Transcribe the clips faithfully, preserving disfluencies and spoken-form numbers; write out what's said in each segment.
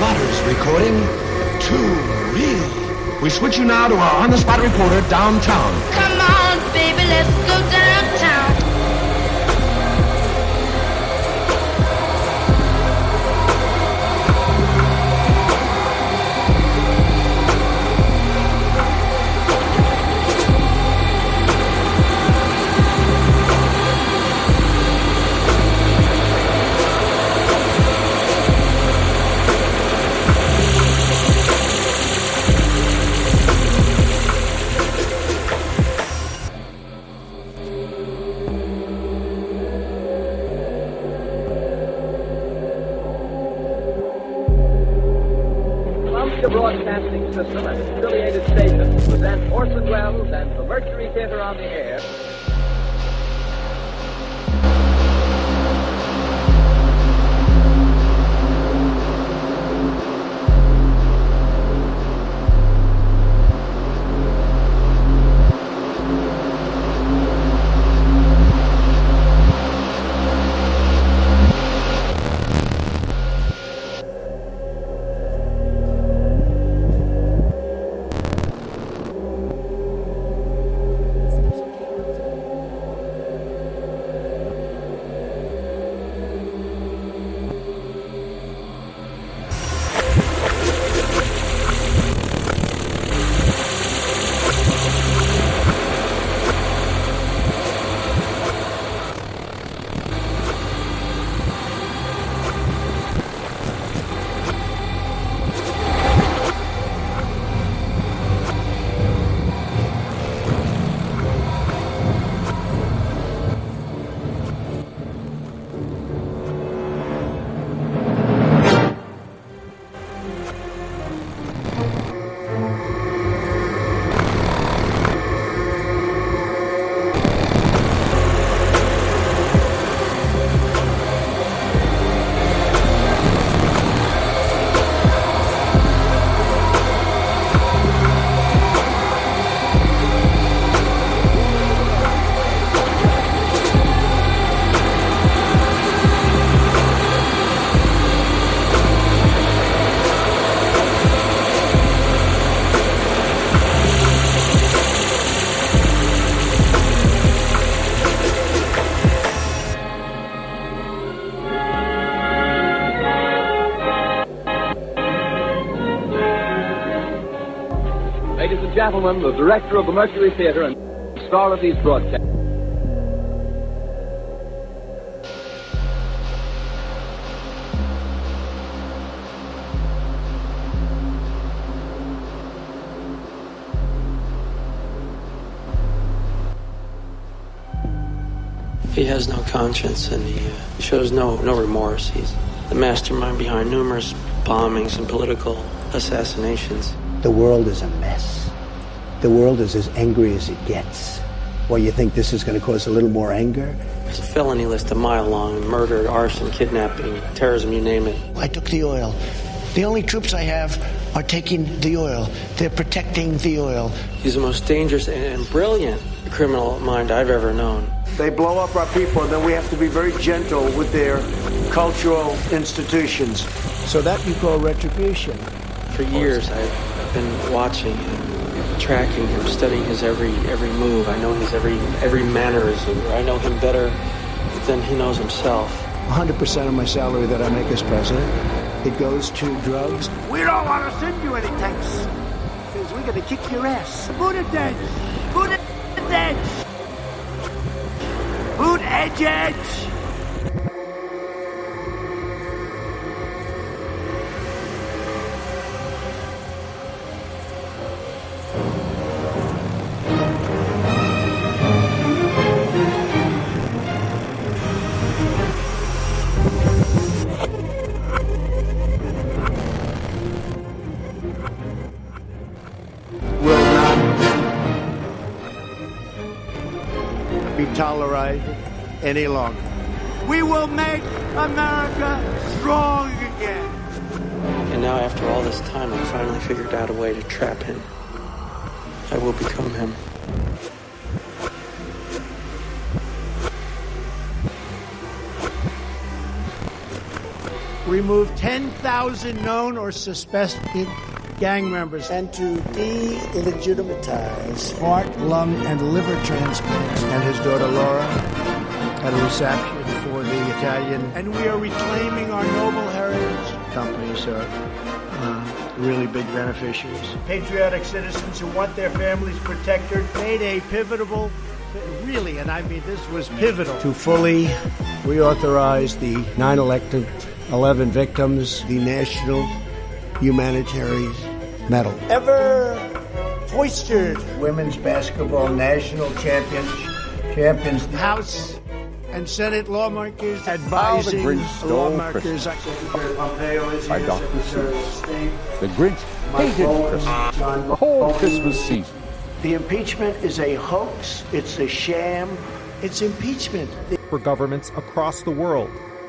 spotters recording too real. We switch you now to our on-the-spot reporter downtown. Come on, baby, let's go downtown. Broadcasting System and its affiliated stations present Orson Welles and the Mercury Theater on the air. Ladies and gentlemen, the director of the Mercury Theater and star of these broadcasts. He has no conscience, and he uh, shows no, no remorse. He's the mastermind behind numerous bombings and political assassinations. The world is a mess. The world is as angry as it gets. Well, you think this is going to cause a little more anger? There's a felony list a mile long: murder, arson, kidnapping, terrorism, you name it. I took the oil. The only troops I have are taking the oil. They're protecting the oil. He's the most dangerous and brilliant criminal mind I've ever known. They blow up our people, and then we have to be very gentle with their cultural institutions. So that you call retribution? For years, I've been watching him, tracking him, studying his every every move. I know his every every mannerism. I know him better than he knows himself. one hundred percent of my salary that I make as president, it goes to drugs. We don't want to send you any tanks, because we're going to kick your ass. Boot it, then. Boot it, then. Boot edge, edge. Tolerated any longer. We will make America strong again. And now, after all this time, I finally figured out a way to trap him. I will become him. remove ten thousand known or suspected gang members, and to delegitimize heart, lung, and liver transplants. And his daughter Laura at a reception for the Italian. And we are reclaiming our noble heritage. Companies are uh, really big beneficiaries. Patriotic citizens who want their families protected made a pivotal, really, and I mean this was pivotal, To fully reauthorize the nine eleven victims, the National Humanitarian Medal. ever hoisted women's basketball national champions, champions. House and Senate lawmakers How the advising Grinch Stole lawmakers. Christmas. Pompeo is By here, Doctor Secretary of Seuss. State. The Grinch hated Christmas. The whole Christmas season. The impeachment is a hoax. It's a sham. It's impeachment. For governments across the world.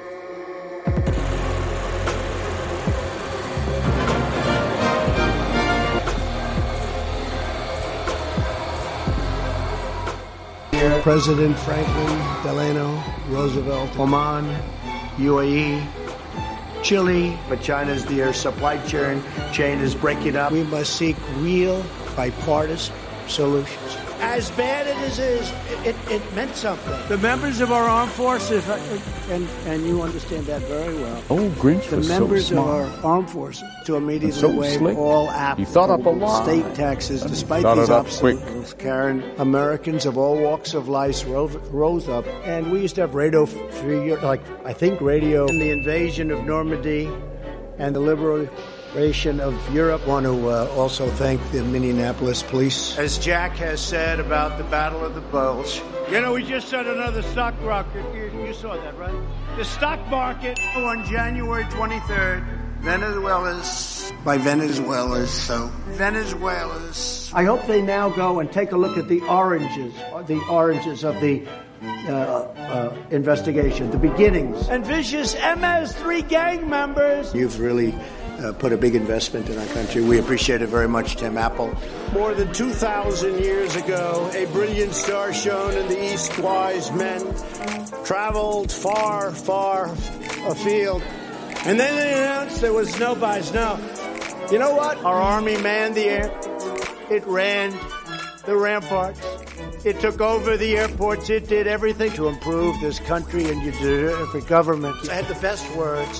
President Franklin Delano Roosevelt, Oman, U A E, Chile, but China's the supply chain chain is breaking up. We must seek real bipartisan solutions. As bad as it is, it, it, it meant something. The members of our armed forces, uh, and and you understand that very well. Oh, Grinch The was so members of smart. our armed forces to immediately So waive slick. all He thought up a applicable lie. state taxes, And he despite thought these it up quick. obstacles. Karen, Americans of all walks of life rose, rose up, and we used to have radio for years, like I think radio. And the invasion of Normandy, and the liberation of Europe. I want to uh, also thank the Minneapolis police. As Jack has said about the Battle of the Bulge, You know, we just set another stock market. You, you saw that, right? The stock market on January twenty-third. Venezuela's, By Venezuela's, so. Venezuela's. I hope they now go and take a look at the oranges, the oranges of the uh, uh, investigation, the beginnings. And vicious M S three gang members. You've really uh, put a big investment in our country. We appreciate it very much, Tim Apple. More than two thousand years ago, a brilliant star shone in the east. Wise men traveled far, far afield. And then they announced there was no buys. No. You know what? Our army manned the air. It ran the ramparts. It took over the airports. It did everything to improve this country, and you did it for government. I had the best words.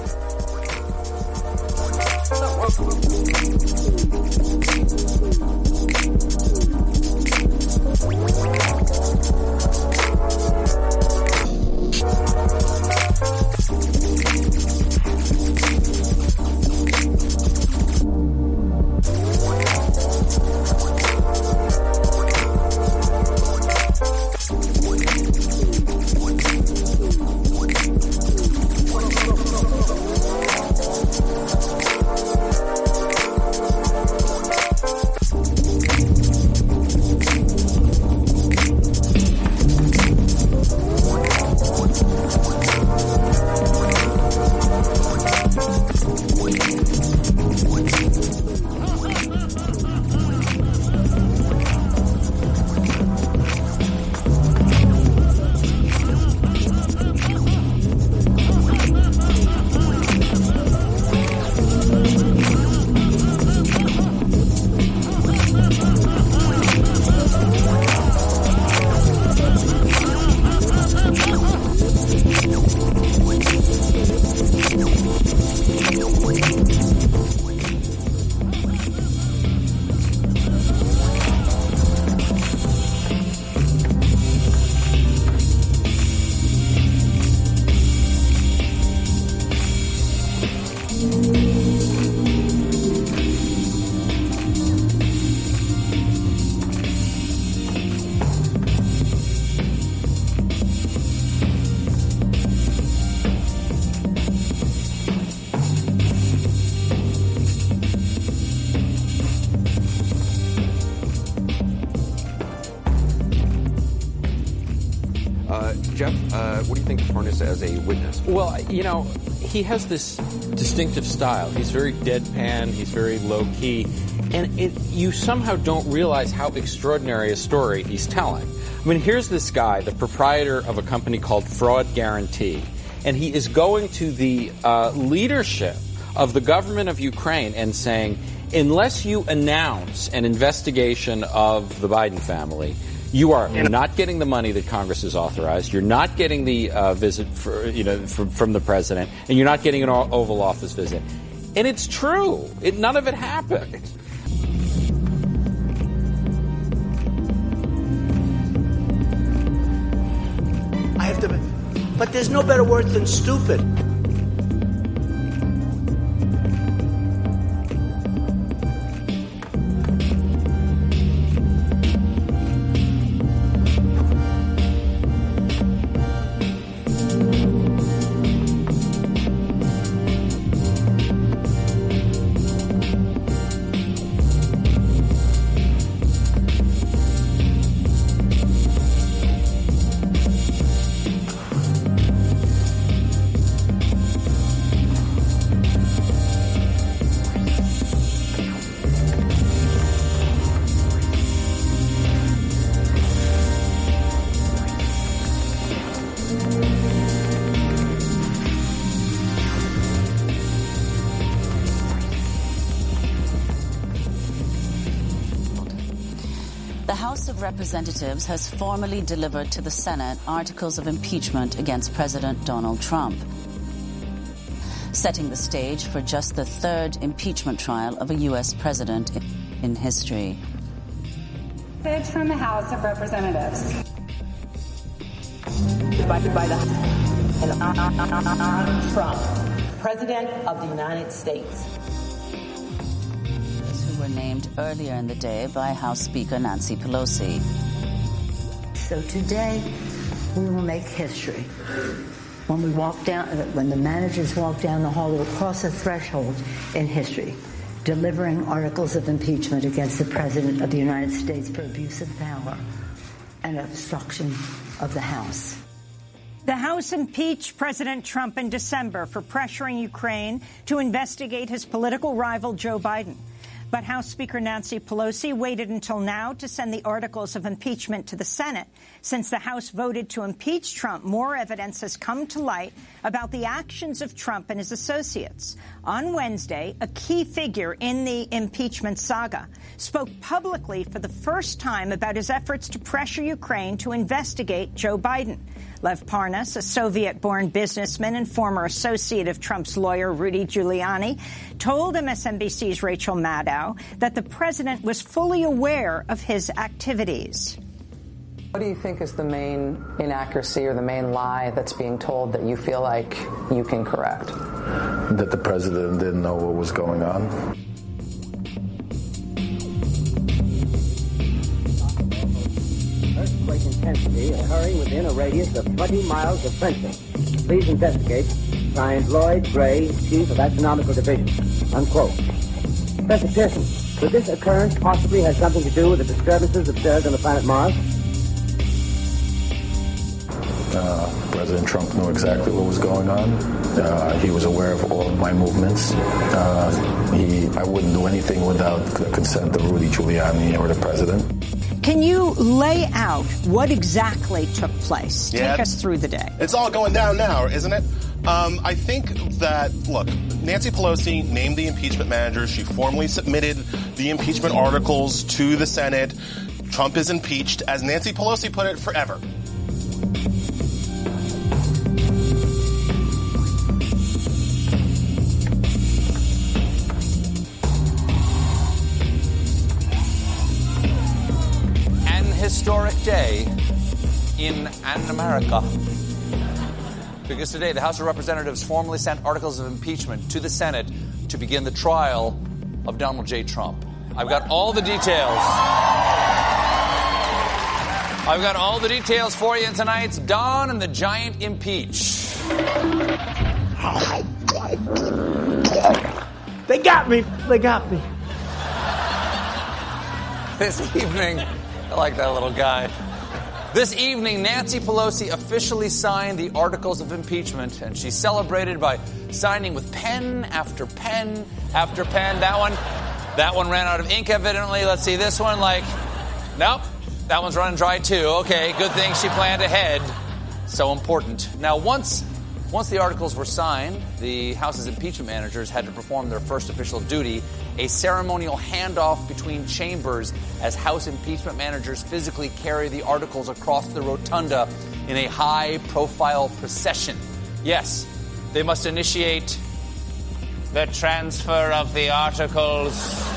Uh, Jeff, uh, what do you think of Parnas as a witness? Well, you know, he has this distinctive style. He's very deadpan. He's very low-key. And it, you somehow don't realize how extraordinary a story he's telling. I mean, here's this guy, the proprietor of a company called Fraud Guarantee. and he is going to the uh, leadership of the government of Ukraine and saying, unless you announce an investigation of the Biden family, you are not getting the money that Congress has authorized. You're not getting the uh, visit for, you know, from, from the president, and you're not getting an Oval Office visit. And it's true. It, none of it happened. I have to, but there's no better word than stupid. Representatives has formally delivered to the Senate articles of impeachment against President Donald Trump, setting the stage for just the third impeachment trial of a U S president in history. Message from the House of Representatives. Invited by the Trump, President of the United States. Were named earlier in the day by House Speaker Nancy Pelosi. So today, we will make history. When we walk down, when the managers walk down the hall, we'll cross a threshold in history, delivering articles of impeachment against the President of the United States for abuse of power and obstruction of the House. The House impeached President Trump in December for pressuring Ukraine to investigate his political rival, Joe Biden. But House Speaker Nancy Pelosi waited until now to send the articles of impeachment to the Senate. Since the House voted to impeach Trump, more evidence has come to light about the actions of Trump and his associates. On Wednesday, a key figure in the impeachment saga spoke publicly for the first time about his efforts to pressure Ukraine to investigate Joe Biden. Lev Parnas, a Soviet-born businessman and former associate of Trump's lawyer Rudy Giuliani, told M S N B C's Rachel Maddow that the president was fully aware of his activities. What do you think is the main inaccuracy or the main lie that's being told that you feel like you can correct? That the president didn't know what was going on. Earthquake intensity occurring within a radius of twenty miles of Princeton. Please investigate. Signed, Lloyd Gray, Chief of Astronomical Division. Unquote. Professor Pearson, could this occurrence possibly have something to do with the disturbances observed on the planet Mars? Uh, President Trump knew exactly what was going on. Uh, he was aware of all of my movements. Uh, he, I wouldn't do anything without the consent of Rudy Giuliani or the president. Can you lay out what exactly took place? Yeah, Take us through the day. It's all going down now, isn't it? Um, I think that, look, Nancy Pelosi named the impeachment manager. She formally submitted the impeachment articles to the Senate. Trump is impeached, as Nancy Pelosi put it, forever. Historic day in an America. Because today the House of Representatives formally sent articles of impeachment to the Senate to begin the trial of Donald J. Trump. I've got all the details. I've got all the details for you in tonight's Don and the Giant Impeach. They got me. They got me. This evening... I like that little guy. This evening, Nancy Pelosi officially signed the articles of impeachment, and she celebrated by signing with pen after pen after pen. That one, that one ran out of ink, evidently. Let's see this one. Like, nope, that one's running dry too. Okay, good thing she planned ahead. So important. Now, once Once the articles were signed, the House's impeachment managers had to perform their first official duty, a ceremonial handoff between chambers as House impeachment managers physically carry the articles across the rotunda in a high-profile procession. Yes, they must initiate the transfer of the articles.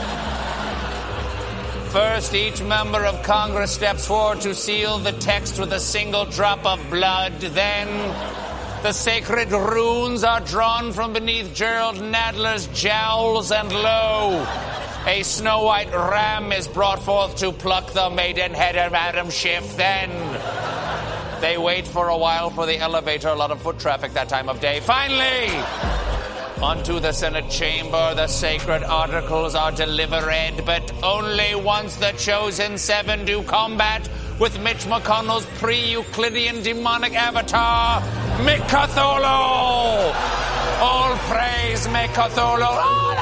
First, each member of Congress steps forward to seal the text with a single drop of blood. Then the sacred runes are drawn from beneath Gerald Nadler's jowls, and lo, a snow-white ram is brought forth to pluck the maidenhead of Adam Schiff. Then they wait for a while for the elevator, a lot of foot traffic that time of day. Finally, onto the Senate chamber, the sacred articles are delivered, but only once the chosen seven do combat with Mitch McConnell's pre-Euclidean demonic avatar, Mick Cthulhu. All praise Mick Cthulhu.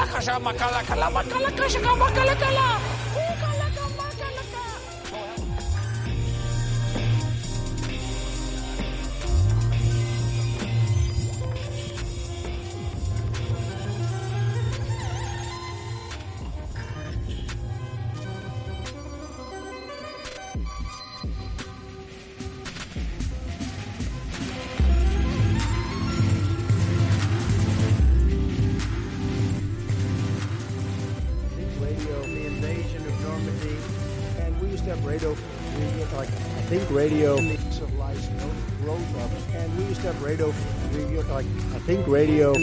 Radio, like I think radio of life rose up, and we used to have radio, radio like I think radio.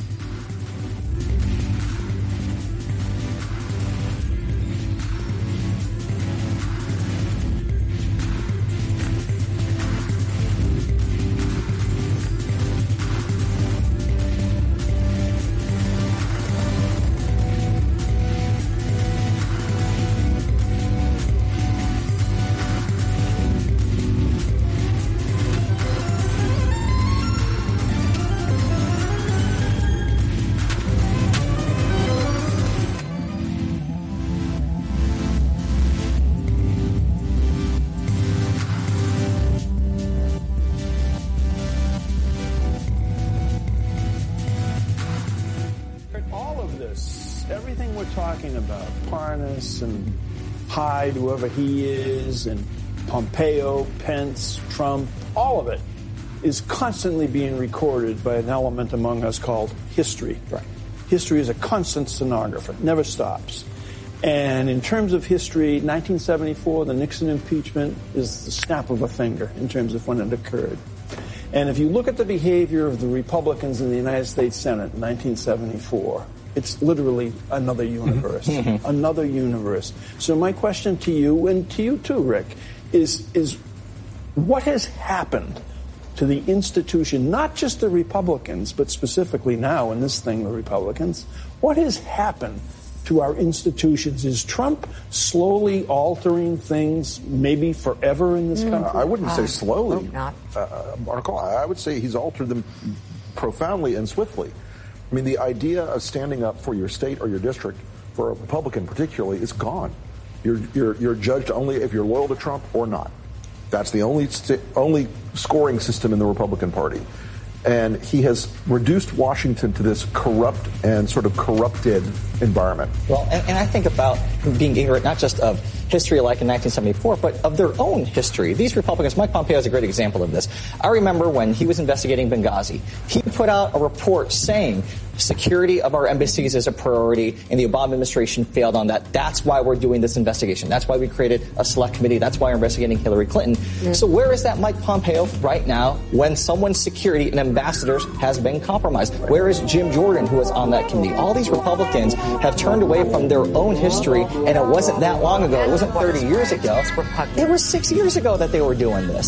Everything we're talking about, Parnas and Hyde, whoever he is, and Pompeo, Pence, Trump, all of it is constantly being recorded by an element among us called history. Right. History is a constant stenographer, never stops. And in terms of history, nineteen seventy-four, the Nixon impeachment is the snap of a finger in terms of when it occurred. And if you look at the behavior of the Republicans in the United States Senate in nineteen seventy-four, it's literally another universe, another universe. So my question to you, and to you too, Rick, is, is what has happened to the institution, not just the Republicans, but specifically now in this thing, the Republicans, what has happened to our institutions? Is Trump slowly altering things, maybe forever in this country? Uh, I wouldn't say slowly, uh, not. Uh, Marco. I would say he's altered them profoundly and swiftly. I mean, the idea of standing up for your state or your district, for a Republican particularly, is gone. You're you're you're judged only if you're loyal to Trump or not. That's the only st- only scoring system in the Republican Party. And he has reduced Washington to this corrupt and sort of corrupted environment. Well, and, and I think about being ignorant not just of history like in nineteen seventy-four, but of their own history. These Republicans, Mike Pompeo is a great example of this. I remember when he was investigating Benghazi, he put out a report saying security of our embassies is a priority, and the Obama administration failed on that. That's why we're doing this investigation. That's why we created a select committee. That's why we're investigating Hillary Clinton. Mm. So where is that Mike Pompeo right now when someone's security and ambassadors has been compromised? Where is Jim Jordan, who was on that committee? All these Republicans have turned away from their own history, and it wasn't that long ago. It wasn't thirty years ago. It was six years ago that they were doing this.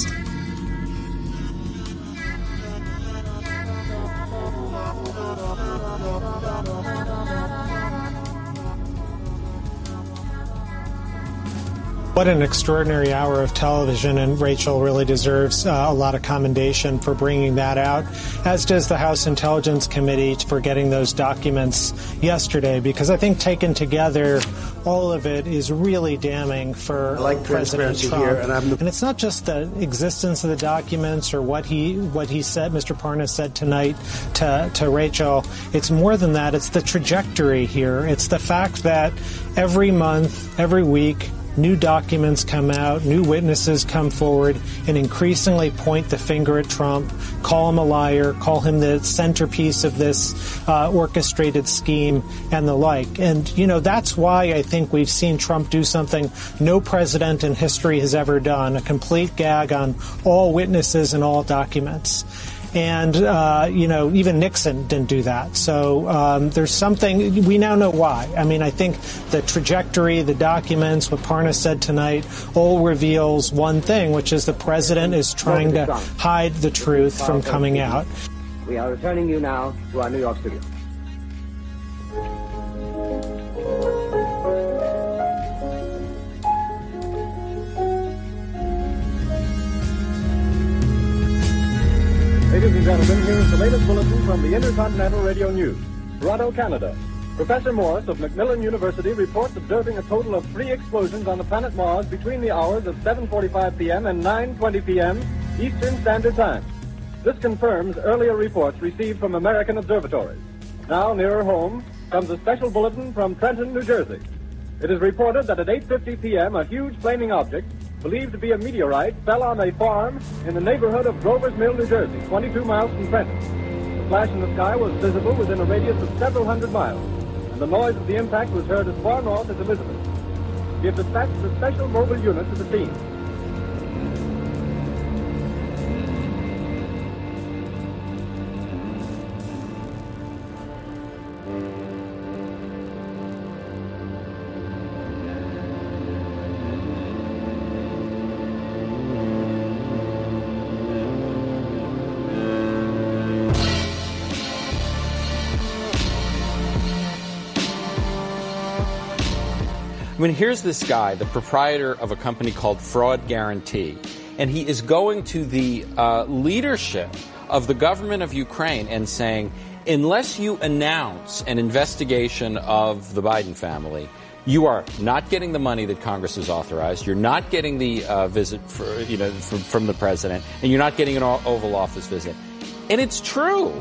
What an extraordinary hour of television, and Rachel really deserves uh, a lot of commendation for bringing that out, as does the House Intelligence Committee for getting those documents yesterday, because I think taken together, all of it is really damning for I like President Trump. Here, and, I'm... and it's not just the existence of the documents or what he what he said, Mister Parnas said tonight to, to Rachel. It's more than that. It's the trajectory here. It's the fact that every month, every week, new documents come out, new witnesses come forward, and increasingly point the finger at Trump, call him a liar, call him the centerpiece of this uh, orchestrated scheme and the like. And, you know, that's why I think we've seen Trump do something no president in history has ever done, a complete gag on all witnesses and all documents. And, uh, you know, even Nixon didn't do that. So um, there's something, we now know why. I mean, I think the trajectory, the documents, what Parnas said tonight, all reveals one thing, which is the president is trying to hide the truth from coming out. We are returning you now to our New York studio. Ladies and gentlemen, here is the latest bulletin from the Intercontinental Radio News. Toronto, Canada. Professor Morris of Macmillan University reports observing a total of three explosions on the planet Mars between the hours of seven forty-five p.m. and nine twenty p.m. Eastern Standard Time. This confirms earlier reports received from American observatories. Now, nearer home, comes a special bulletin from Trenton, New Jersey. It is reported that at eight fifty p.m. a huge flaming object, believed to be a meteorite, fell on a farm in the neighborhood of Grover's Mill, New Jersey, twenty-two miles from Trenton. The flash in the sky was visible within a radius of several hundred miles, and the noise of the impact was heard as far north as Elizabeth. We have dispatched a special mobile unit to the scene. I mean, here's this guy, the proprietor of a company called Fraud Guarantee, and he is going to the uh, leadership of the government of Ukraine and saying, unless you announce an investigation of the Biden family, you are not getting the money that Congress has authorized, you're not getting the uh, visit for, you know, from, from the president, and you're not getting an Oval Office visit. And it's true.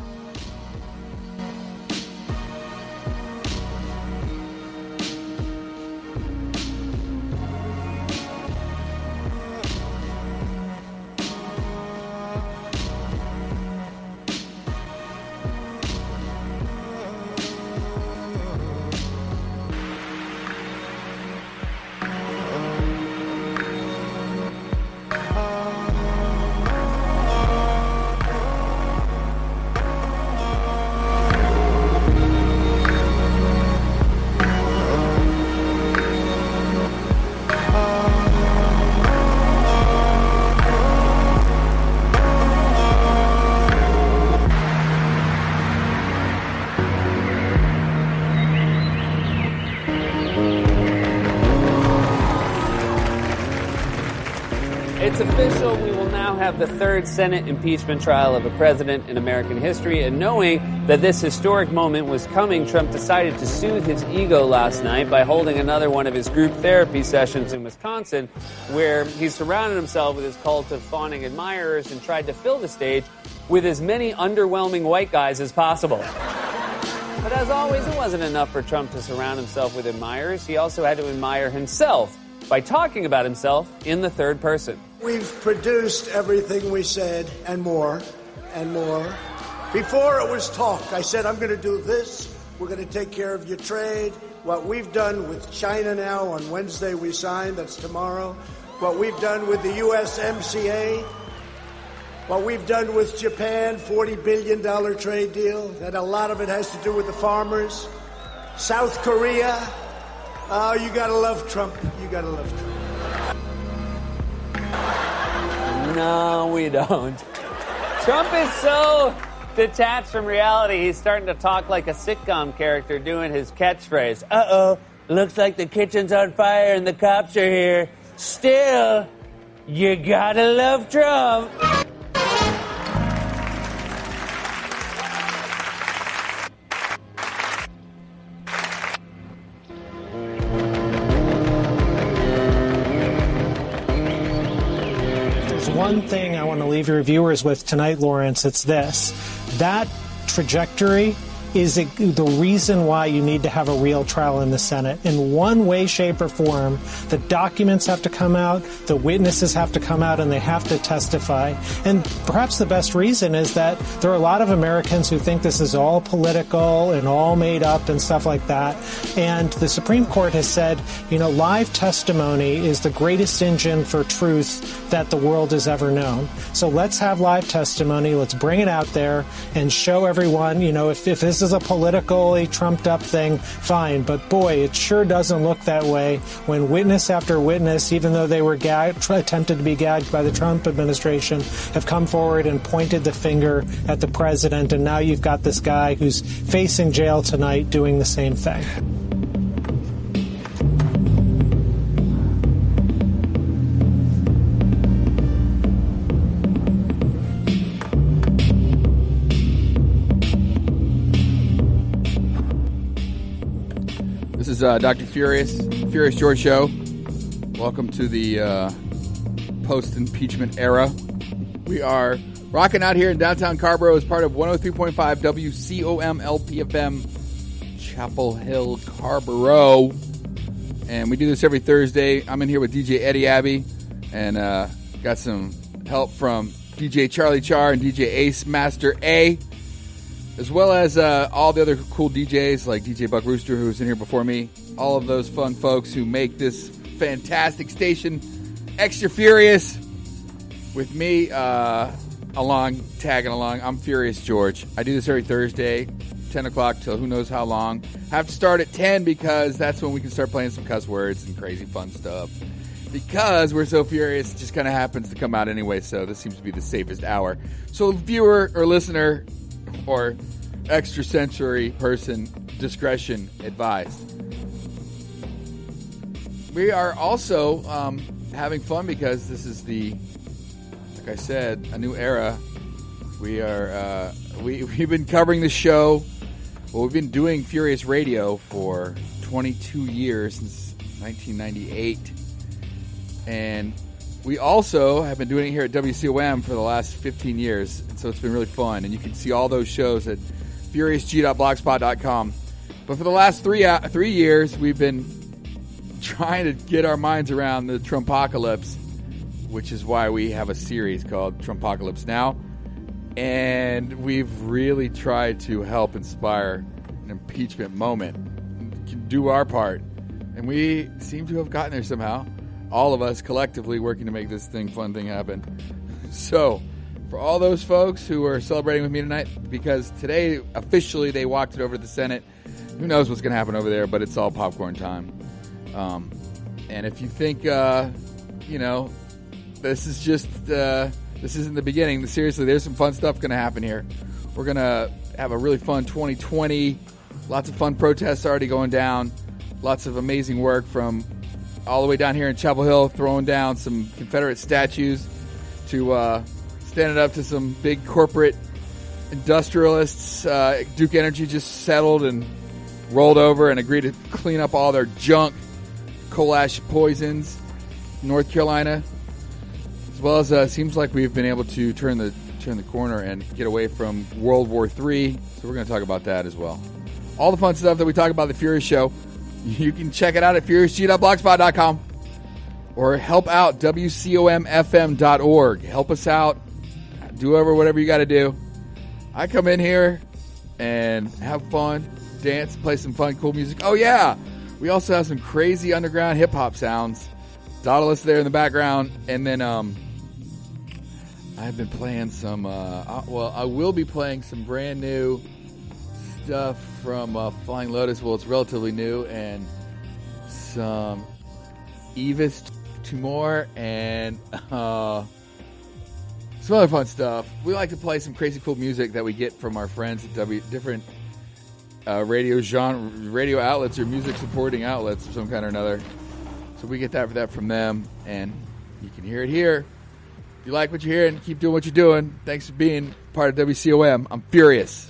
It's official. We will now have the third Senate impeachment trial of a president in American history. And knowing that this historic moment was coming, Trump decided to soothe his ego last night by holding another one of his group therapy sessions in Wisconsin, where he surrounded himself with his cult of fawning admirers and tried to fill the stage with as many underwhelming white guys as possible. But as always, it wasn't enough for Trump to surround himself with admirers. He also had to admire himself by talking about himself in the third person. We've produced everything we said and more and more. Before it was talk. I said, I'm going to do this. We're going to take care of your trade. What we've done with China now, on Wednesday we signed, that's tomorrow. What we've done with the U S M C A. What we've done with Japan, forty billion dollars trade deal. That a lot of it has to do with the farmers. South Korea. Oh, you gotta love Trump. You gotta love Trump. No, we don't. Trump is so detached from reality, he's starting to talk like a sitcom character doing his catchphrase. Uh-oh, looks like the kitchen's on fire and the cops are here. Still, you gotta love Trump. One thing I want to leave your viewers with tonight, Lawrence, it's this. That trajectory is a, the reason why you need to have a real trial in the Senate. In one way, shape, or form, the documents have to come out, the witnesses have to come out, and they have to testify. And perhaps the best reason is that there are a lot of Americans who think this is all political and all made up and stuff like that. And the Supreme Court has said, you know, live testimony is the greatest engine for truth that the world has ever known. So let's have live testimony. Let's bring it out there and show everyone, you know, if, if this is a politically trumped up thing, fine. But boy, it sure doesn't look that way when witness after witness, even though they were gagged, attempted to be gagged by the Trump administration, have come forward and pointed the finger at the president. And now you've got this guy who's facing jail tonight doing the same thing. This is uh, Doctor Furious, Furious George Show. Welcome to the uh, post-impeachment era. We are rocking out here in downtown Carrboro as part of one oh three point five W C O M L P F M, Chapel Hill, Carrboro. And we do this every Thursday. I'm in here with D J Eddie Abbey, and uh, got some help from D J Charlie Char and D J Ace Master A, as well as uh, all the other cool D Js like D J Buck Rooster, who was in here before me. All of those fun folks who make this fantastic station extra furious. With me uh, along, tagging along, I'm Furious George. I do this every Thursday, ten o'clock till who knows how long. I have to start at ten because that's when we can start playing some cuss words and crazy fun stuff. Because we're so furious, it just kind of happens to come out anyway, so this seems to be the safest hour. So viewer or listener or extrasensory person, discretion advised. We are also um, having fun because this is the, like I said, a new era. We are uh, we we've been covering the show. Well, we've been doing Furious Radio for twenty-two years, since nineteen ninety-eight, and we also have been doing it here at W C O M for the last fifteen years, and so it's been really fun. And you can see all those shows at furious g dot blogspot dot com. But for the last three uh, three years, we've been trying to get our minds around the Trumpocalypse, which is why we have a series called Trumpocalypse Now. And we've really tried to help inspire an impeachment moment, do our part. And we seem to have gotten there somehow. All of us collectively working to make this thing, fun thing happen. So, for all those folks who are celebrating with me tonight, because today, officially, they walked it over to the Senate. Who knows what's going to happen over there, but it's all popcorn time. Um, and if you think, uh, you know, this is just, uh, this isn't the beginning. Seriously, there's some fun stuff going to happen here. We're going to have a really fun twenty twenty. Lots of fun protests already going down. Lots of amazing work from all the way down here in Chapel Hill, throwing down some Confederate statues to uh, standing up to some big corporate industrialists. Uh, Duke Energy just settled and rolled over and agreed to clean up all their junk, coal ash poisons, North Carolina. As well as uh, seems like we've been able to turn the turn the corner and get away from World War Three. So we're going to talk about that as well. All the fun stuff that we talk about the Furious Show, you can check it out at furious g dot blogspot dot com or help out W C O M F M dot org. Help us out. Do over whatever you got to do. I come in here and have fun, dance, play some fun, cool music. Oh, yeah. We also have some crazy underground hip-hop sounds. Daedalus there in the background. And then um, I've been playing some, uh, well, I will be playing some brand new stuff from uh, Flying Lotus. Well, it's relatively new. And some Evis Tumor and uh, some other fun stuff. We like to play some crazy cool music that we get from our friends at W, different uh, radio genre, radio outlets or music supporting outlets of some kind or another. So So we get that for that from them, and you can hear it here. If you like what you're hearing, keep doing what you're doing. Thanks for being part of W C O M. I'm furious.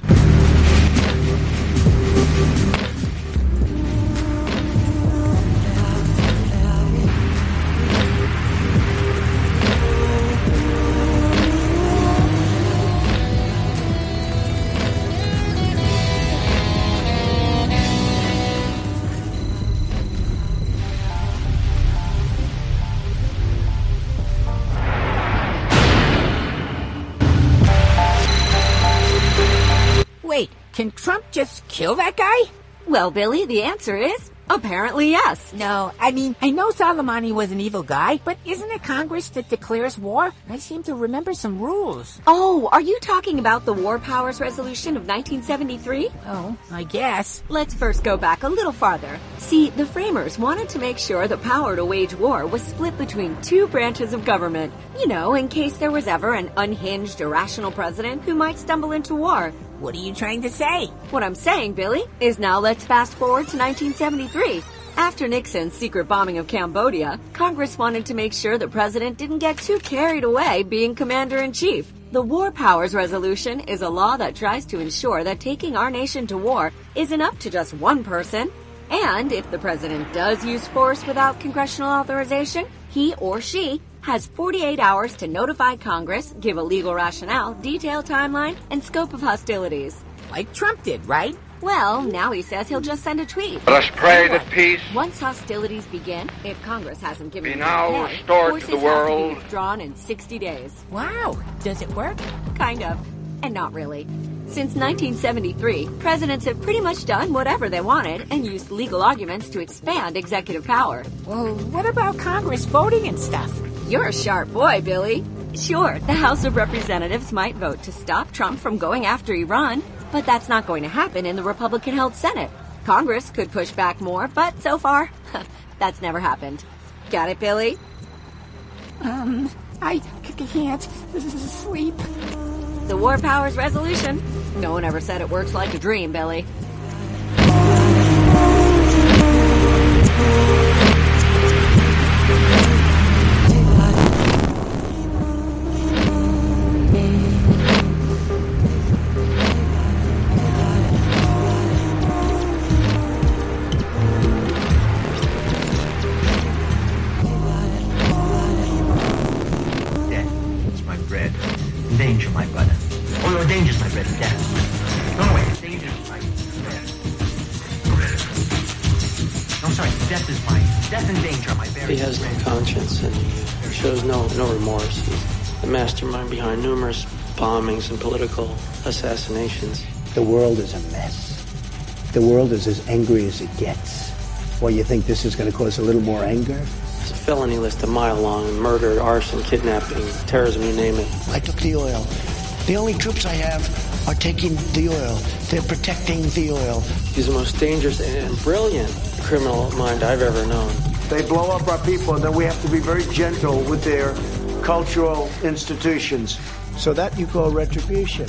Wait, can Trump just kill that guy? Well, Billy, the answer is apparently yes. No, I mean, I know Soleimani was an evil guy, but isn't it Congress that declares war? I seem to remember some rules. Oh, are you talking about the War Powers Resolution of nineteen seventy-three? Oh, I guess. Let's first go back a little farther. See, the framers wanted to make sure the power to wage war was split between two branches of government. You know, in case there was ever an unhinged, irrational president who might stumble into war. What are you trying to say? What I'm saying, Billy, is now let's fast forward to nineteen seventy-three. After Nixon's secret bombing of Cambodia, Congress wanted to make sure the president didn't get too carried away being commander-in-chief. The War Powers Resolution is a law that tries to ensure that taking our nation to war isn't up to just one person. And if the president does use force without congressional authorization, he or she has forty-eight hours to notify Congress, give a legal rationale, detailed timeline, and scope of hostilities. Like Trump did, right? Well, now he says he'll just send a tweet. Let us pray that peace Once hostilities begin, if Congress hasn't given be it now okay, restored forces to the have to world. be withdrawn in sixty days. Wow, does it work? Kind of, and not really. Since nineteen seventy-three, presidents have pretty much done whatever they wanted and used legal arguments to expand executive power. Well, what about Congress voting and stuff? You're a sharp boy, Billy. Sure, the House of Representatives might vote to stop Trump from going after Iran, but that's not going to happen in the Republican-held Senate. Congress could push back more, but so far, that's never happened. Got it, Billy? Um, I c- can't sleep. The War Powers Resolution. No one ever said it works like a dream, Billy. Danger, my brother. Oh, no, danger's my brother. Death. No, wait. Danger's my brother. No, sorry. Death is my... Death and danger are my very... He has no conscience and he shows no, no remorse. He's the mastermind behind numerous bombings and political assassinations. The world is a mess. The world is as angry as it gets. Well, you think this is going to cause a little more anger? It's a felony list a mile long. Murder, arson, kidnapping, terrorism, you name it. I took the oil. The only troops I have are taking the oil. They're protecting the oil. He's the most dangerous and brilliant criminal mind I've ever known. They blow up our people, and then we have to be very gentle with their cultural institutions. So that you call retribution.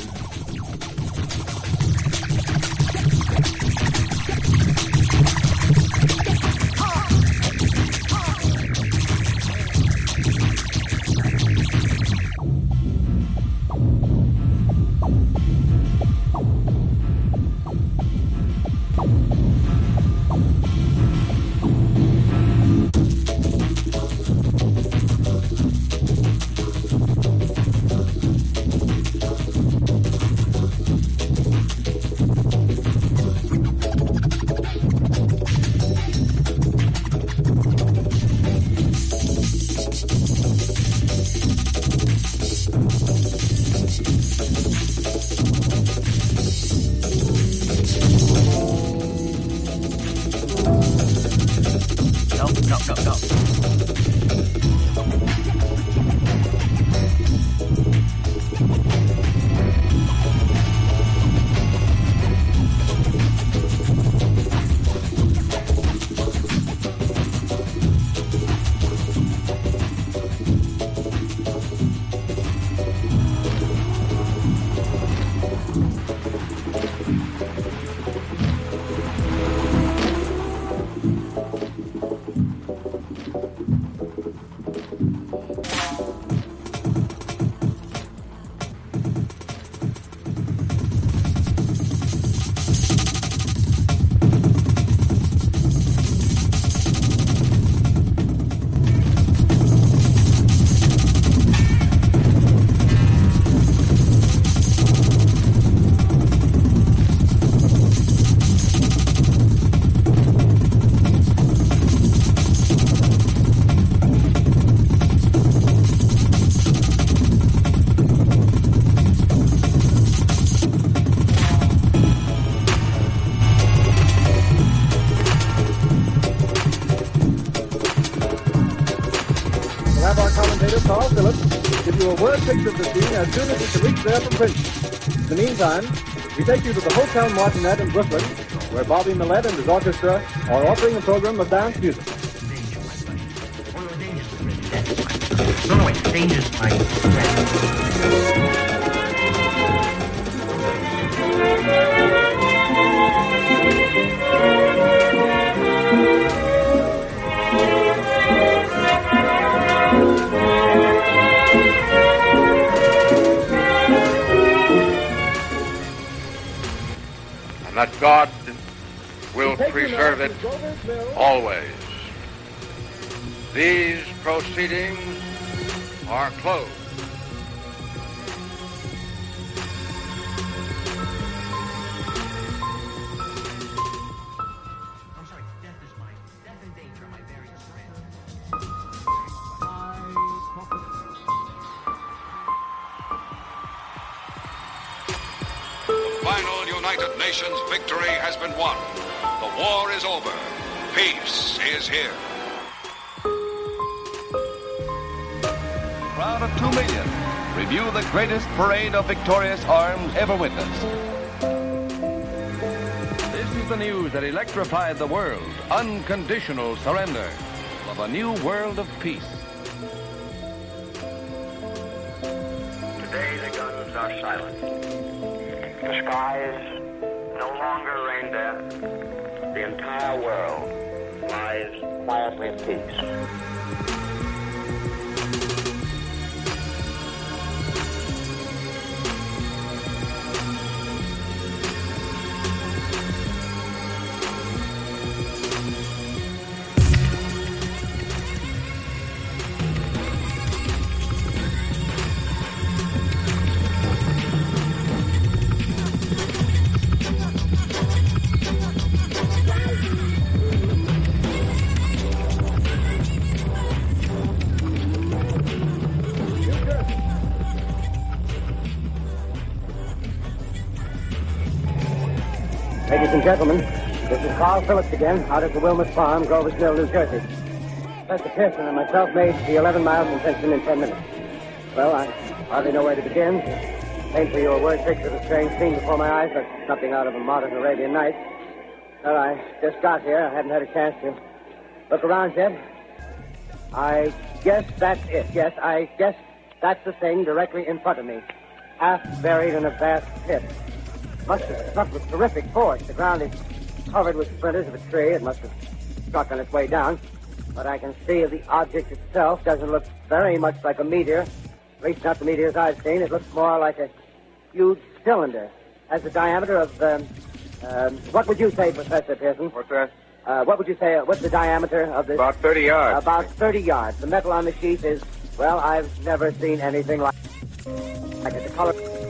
Operator Carl Phillips will give you a word picture of the scene as soon as it can reach there from Princeton. In the meantime, we take you to the Hotel Martinet in Brooklyn, where Bobby Millett and his orchestra are offering a program of dance music. No, no, wait. Dangerous, Mike. And that God will preserve it always. These proceedings are closed. I'm sorry, death is mine. Death and danger are my various friends. The final United Nations victory has been won. The war is over. Peace is here. Crowd of two million review the greatest parade of victorious arms ever witnessed. This is the news that electrified the world. Unconditional surrender of a new world of peace. Today the guns are silent. The skies no longer rain death. The entire world lies quietly in peace. Ladies and gentlemen, this is Carl Phillips again, out at the Wilmot Farm, Grover's Mill, New Jersey. Professor Pearson and myself made the eleven miles from Princeton in ten minutes. Well, I hardly know where to begin. Paint for you a word picture of a strange scene before my eyes, like something out of a modern Arabian Nights. Well, I just got here. I hadn't had a chance to look around yet. I guess that's it. Yes, I guess that's the thing directly in front of me. Half buried in a vast pit. Must have struck with terrific force. The ground is covered with splinters of a tree. It must have struck on its way down. But I can see the object itself doesn't look very much like a meteor. At least not the meteors I've seen. It looks more like a huge cylinder. Has a diameter of, um, um, what would you say, Professor Pearson? What's that? Uh, what would you say, uh, what's the diameter of this? About thirty yards. About thirty yards. The metal on the sheath is, well, I've never seen anything like, like it. The color...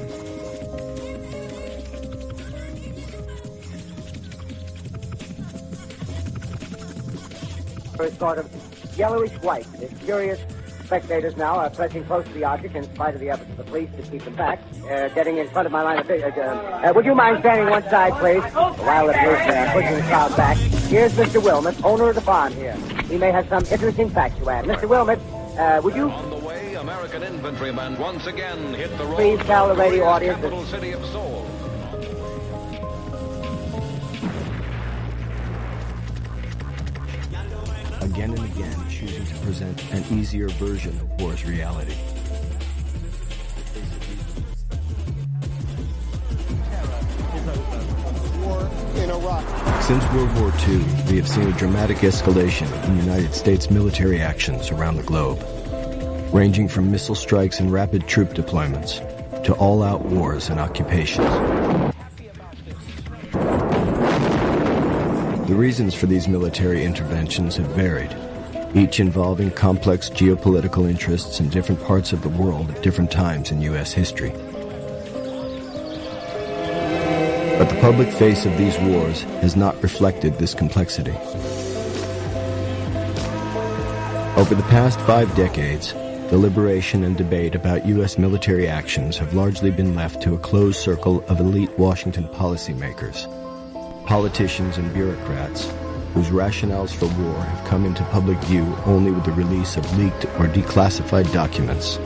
is sort of yellowish white. The curious spectators now are pressing close to the object in spite of the efforts of the police to keep them back. Uh, getting in front of my line of vision. Uh, uh, would you mind standing one side, please? While the police are pushing the crowd back. Here's Mister Wilmot, owner of the farm here. He may have some interesting facts to add. Mister Wilmot, uh, would you... On the way, American infantrymen once again hit the road. Please tell the radio audience that... capital city of Seoul. Again and again, choosing to present an easier version of war's reality. War in Iraq. Since World War Two, we have seen a dramatic escalation in United States military actions around the globe, ranging from missile strikes and rapid troop deployments to all-out wars and occupations. The reasons for these military interventions have varied, each involving complex geopolitical interests in different parts of the world at different times in U S history. But the public face of these wars has not reflected this complexity. Over the past five decades, deliberation and debate about U S military actions have largely been left to a closed circle of elite Washington policymakers, politicians and bureaucrats, whose rationales for war have come into public view only with the release of leaked or declassified documents.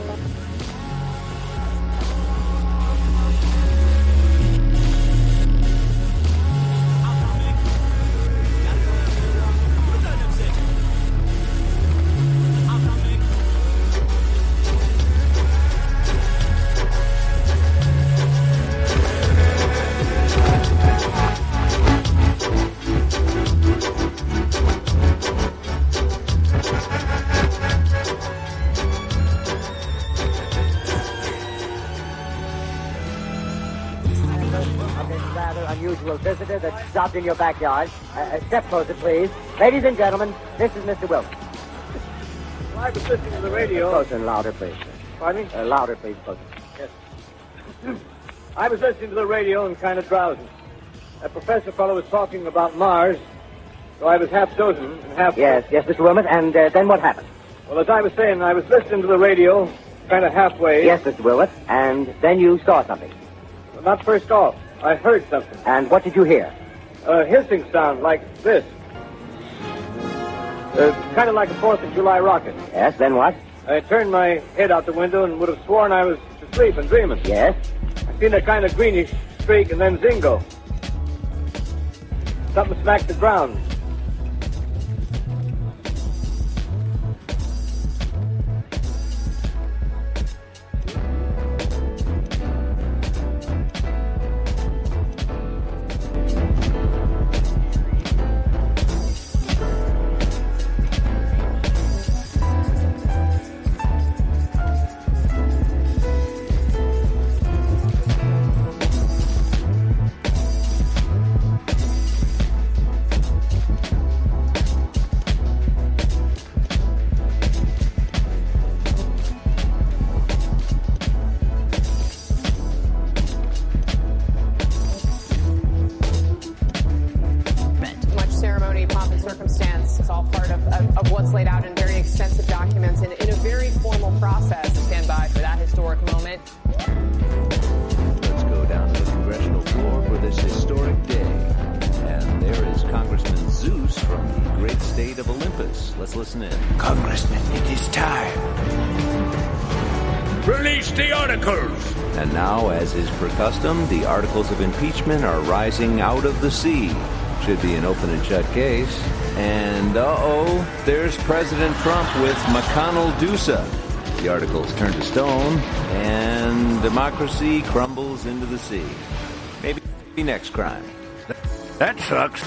Stopped in your backyard. Uh, step closer, please. Ladies and gentlemen, this is Mister Wilson. Well, I was listening to the radio. Closer and louder, please. Pardon me? Uh, louder, please. Closer. Yes. I was listening to the radio and kind of drowsy. That professor fellow was talking about Mars, so I was half dozing and half... Yes, yes, Mister Wilmot, and uh, then what happened? Well, as I was saying, I was listening to the radio, kind of halfway. Yes, Mister Wilmot, and then you saw something. Well, not first off. I heard something. And what did you hear? A hissing sound like this. Uh, kind of like a fourth of July rocket. Yes, then what? I turned my head out the window and would have sworn I was asleep and dreaming. Yes? I seen a kind of greenish streak and then zingo. Something smacked the ground. The articles of impeachment are rising out of the sea. Should be an open and shut case. And uh-oh, there's President Trump with McConnell Dusa. The articles turn to stone, and democracy crumbles into the sea. Maybe next crime. That sucks.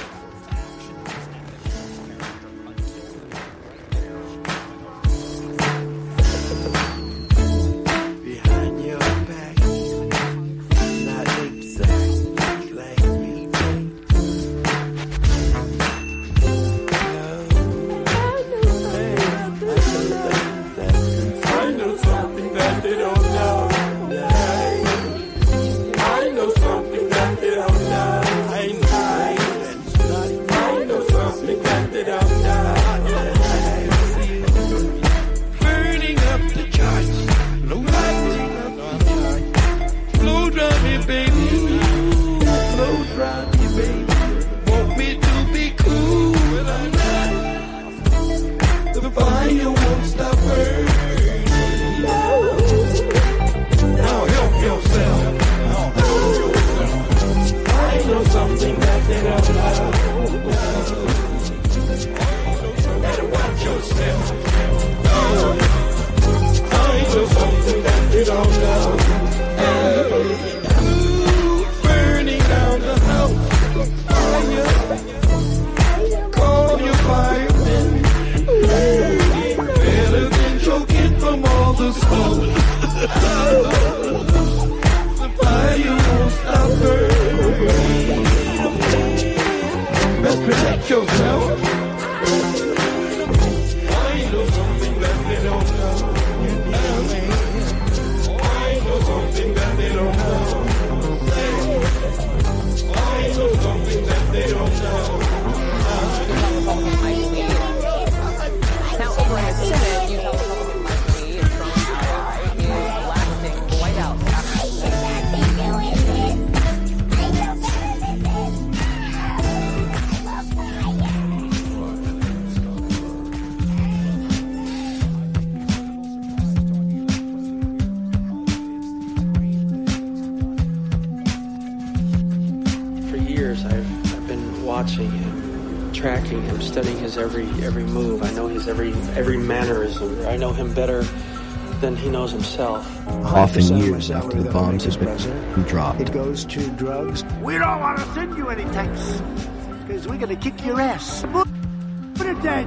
watching him, tracking him, studying his every every move. I know his every every mannerism. I know him better than he knows himself. Often years after the bombs have been dropped. It goes to drugs. We don't want to send you any tanks because we're going to kick your ass. Put it dead.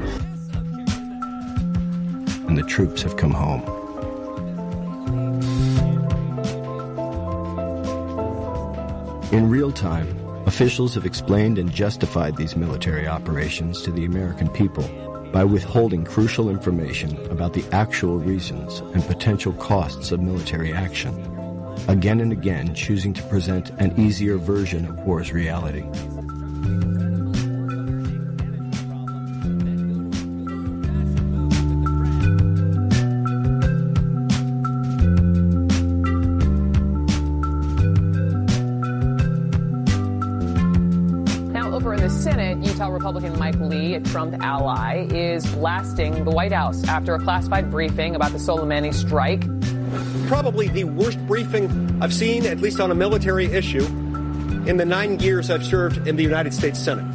And the troops have come home. In real time, officials have explained and justified these military operations to the American people by withholding crucial information about the actual reasons and potential costs of military action, again and again choosing to present an easier version of war's reality. Republican Mike Lee, a Trump ally, is blasting the White House after a classified briefing about the Soleimani strike. Probably the worst briefing I've seen, at least on a military issue, in the nine years I've served in the United States Senate.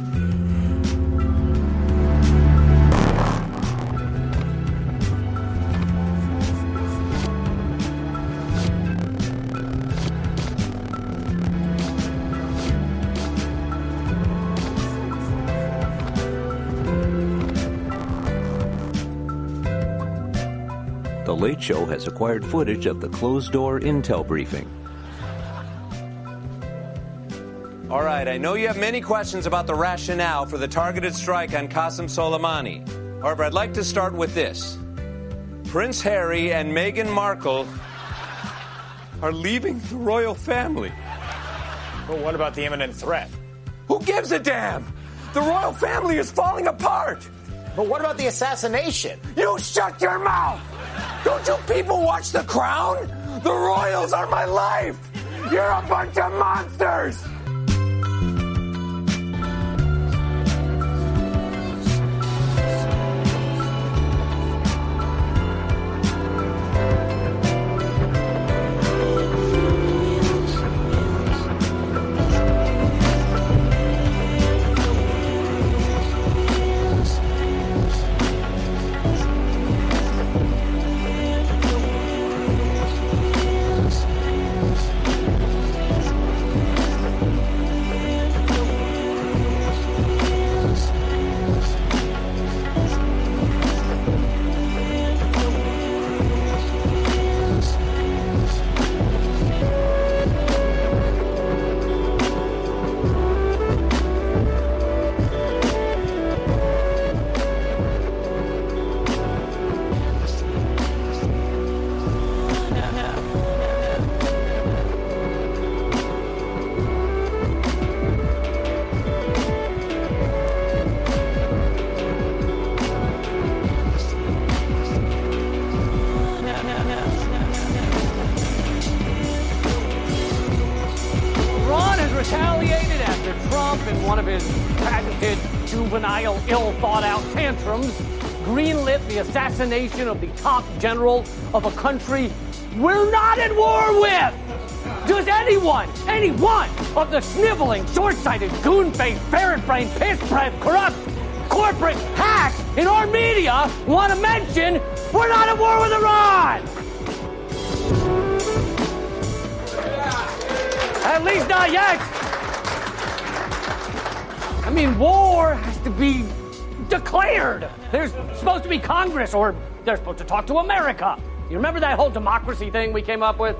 The Late Show has acquired footage of the closed-door intel briefing. All right, I know you have many questions about the rationale for the targeted strike on Qasem Soleimani. However, I'd like to start with this. Prince Harry and Meghan Markle are leaving the royal family. But what about the imminent threat? Who gives a damn? The royal family is falling apart. But what about the assassination? You shut your mouth! Don't you people watch The Crown? The royals are my life! You're a bunch of monsters! ill-thought-out tantrums greenlit the assassination of the top general of a country we're not at war with. Does anyone, any one of the sniveling, short-sighted, goon-faced, ferret-brained, piss-breath, corrupt, corporate hacks in our media want to mention we're not at war with Iran? At least not yet. I mean, war has to be declared. There's supposed to be Congress, or they're supposed to talk to America. You remember that whole democracy thing we came up with?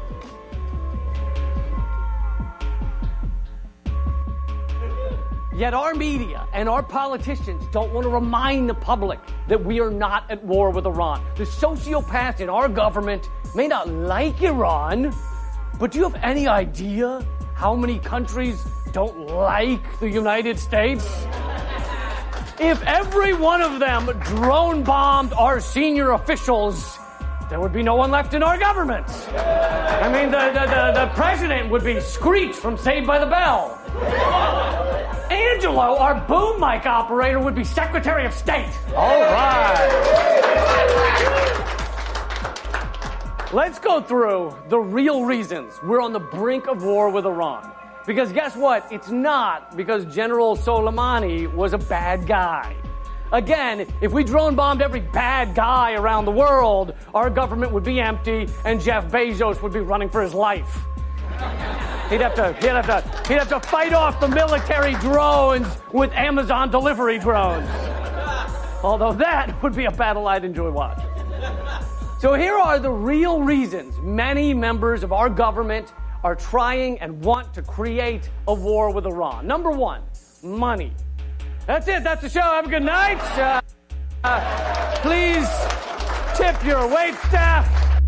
Yet our media and our politicians don't want to remind the public that we are not at war with Iran. The sociopaths in our government may not like Iran, but do you have any idea how many countries don't like the United States? If every one of them drone bombed our senior officials, there would be no one left in our government. I mean, the, the, the, the president would be Screech from Saved by the Bell. Angelo, our boom mic operator, would be Secretary of State. All right. Let's go through the real reasons we're on the brink of war with Iran. Because guess what? It's not because General Soleimani was a bad guy. Again, if we drone bombed every bad guy around the world, our government would be empty and Jeff Bezos would be running for his life. He'd have to, he'd have to, he'd have to fight off the military drones with Amazon delivery drones. Although that would be a battle I'd enjoy watching. So here are the real reasons many members of our government are trying and want to create a war with Iran. Number one, money. That's it. That's the show. Have a good night. Uh, uh, please tip your wait staff.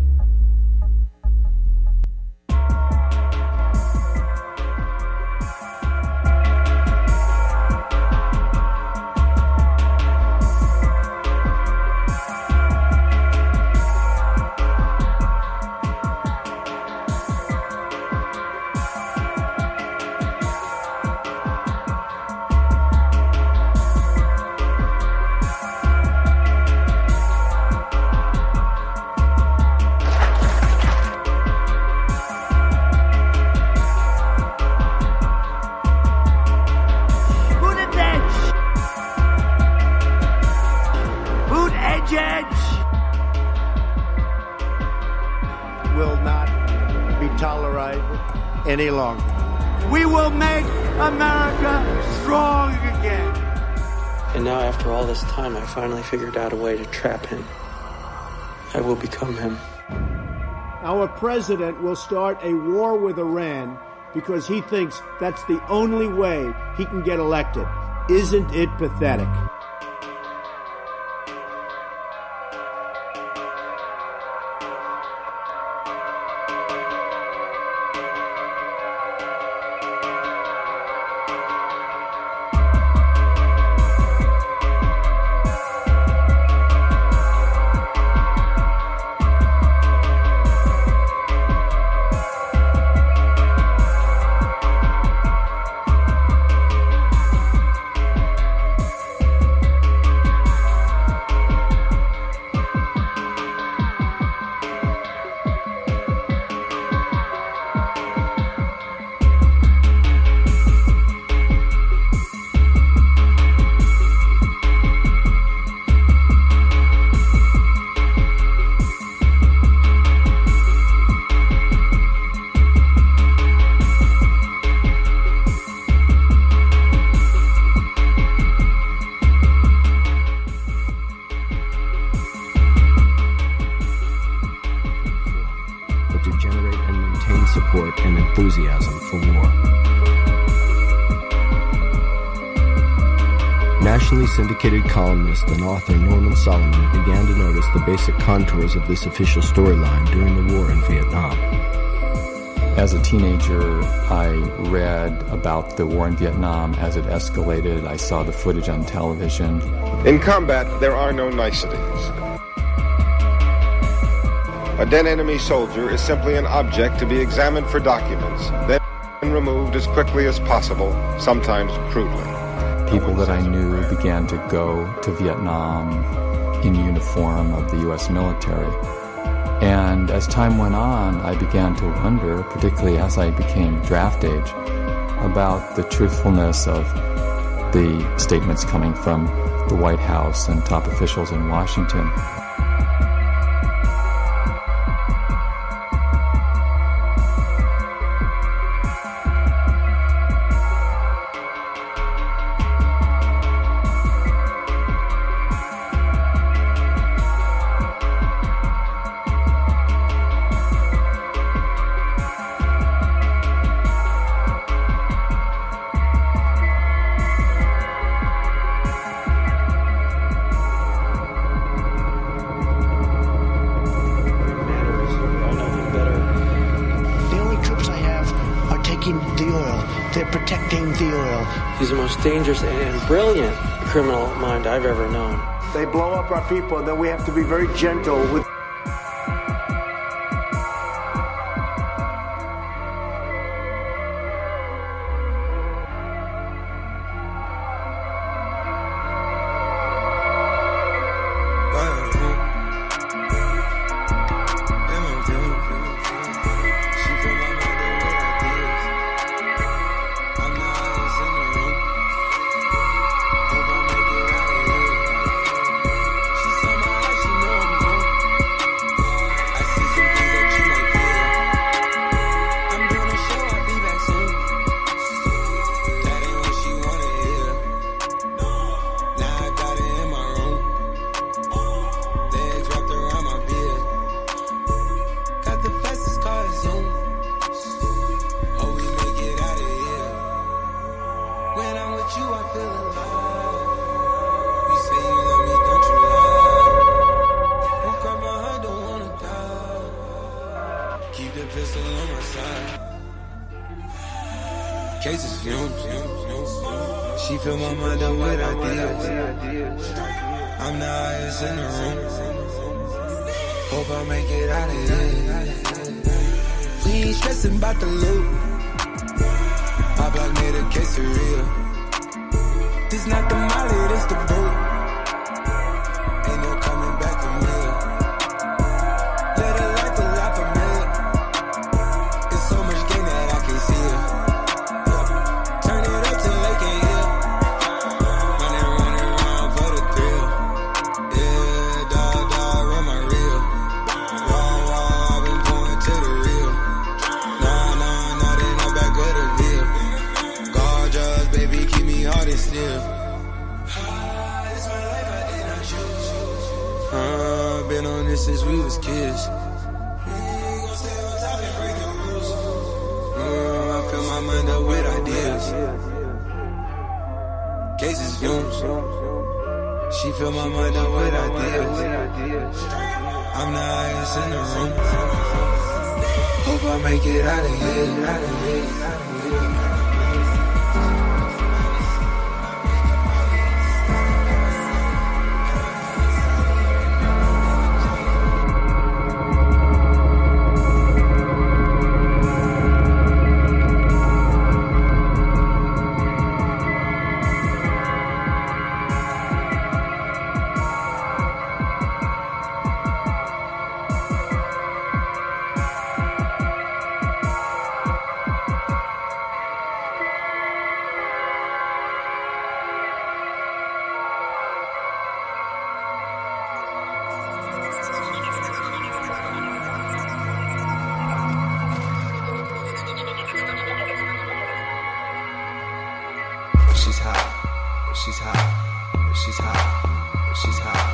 Will not be tolerated any longer. We will make America strong again. And now, after all this time, I finally figured out a way to trap him. I will become him. Our president will start a war with Iran because he thinks that's the only way he can get elected. Isn't it pathetic? And enthusiasm for war. Nationally syndicated columnist and author Norman Solomon began to notice the basic contours of this official storyline during the war in Vietnam. As a teenager, I read about the war in Vietnam as it escalated. I saw the footage on television. In combat, there are no niceties. A dead enemy soldier is simply an object to be examined for documents, then removed as quickly as possible, sometimes crudely. People that I knew began to go to Vietnam in uniform of the U S military. And as time went on, I began to wonder, particularly as I became draft age, about the truthfulness of the statements coming from the White House and top officials in Washington. He's the most dangerous and brilliant criminal mind I've ever known. They blow up our people, and then we have to be very gentle with. I'm the highest in the room. Hope I make it out of here. We ain't stressing about the loot. My block made a case of real. This not the molly, this the boot. Ain't no coming back from here. Let a life a life a million. It's so much gain that I can see it. Turn it up till they can hear. Running, running around for the thrill. Yeah, dog, dog, run my reel. Raw, raw, I've been going to the real. Nah, nah, nah, they not back with the bill. Gorgeous, baby, keep me hard and still. Uh, been on this since we was kids. Uh, I fill my mind up with ideas. Cases fumes. She fill my mind up with ideas. I'm the highest in the room. Hope I make it out of here. Out of here. Out of here. She's hot. She's hot. She's hot. She's hot.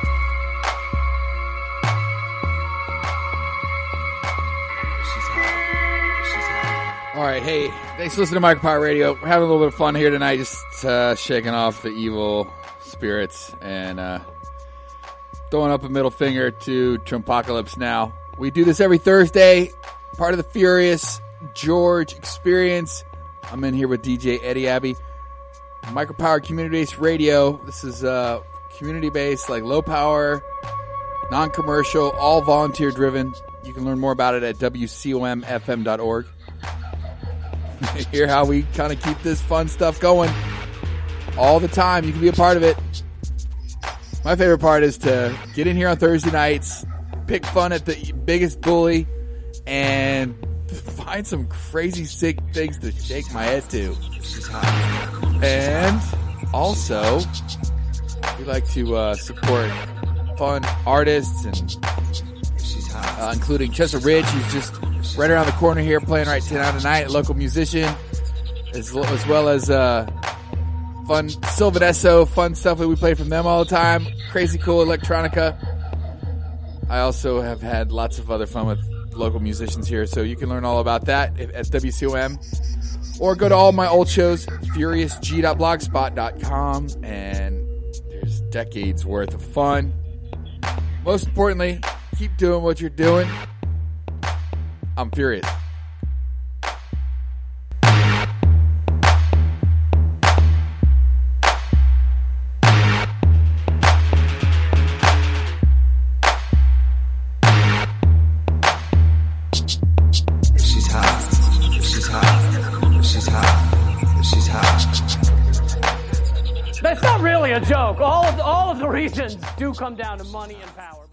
She's hot. She's hot. All right, hey, thanks for listening to Micropower Radio. We're having a little bit of fun here tonight, just uh, shaking off the evil spirits and uh, throwing up a middle finger to Trumpocalypse now. We do this every Thursday, part of the Furious George Experience. I'm in here with D J Eddie Abbey. Micropower community-based radio. This is uh, community-based, like low power, non-commercial, all volunteer-driven. You can learn more about it at W C O M F M dot org. Hear how we kind of keep this fun stuff going all the time. You can be a part of it. My favorite part is to get in here on Thursday nights, pick fun at the biggest bully, and find some crazy sick things to shake my head to. And also, we like to uh, support fun artists, and uh, including Chester Ridge, who's just right around the corner here, playing right now tonight, a local musician, as, as well as uh, fun Sylvanesso, fun stuff that we play from them all the time, crazy cool electronica. I also have had lots of other fun with local musicians here, so you can learn all about that at W C O M. Or go to all my old shows, furious g dot blogspot dot com, and there's decades worth of fun. Most importantly, keep doing what you're doing. I'm Furious. She's hot. She's hot. She's hot. She's hot. That's not really a joke. All of, all of the reasons do come down to money and power.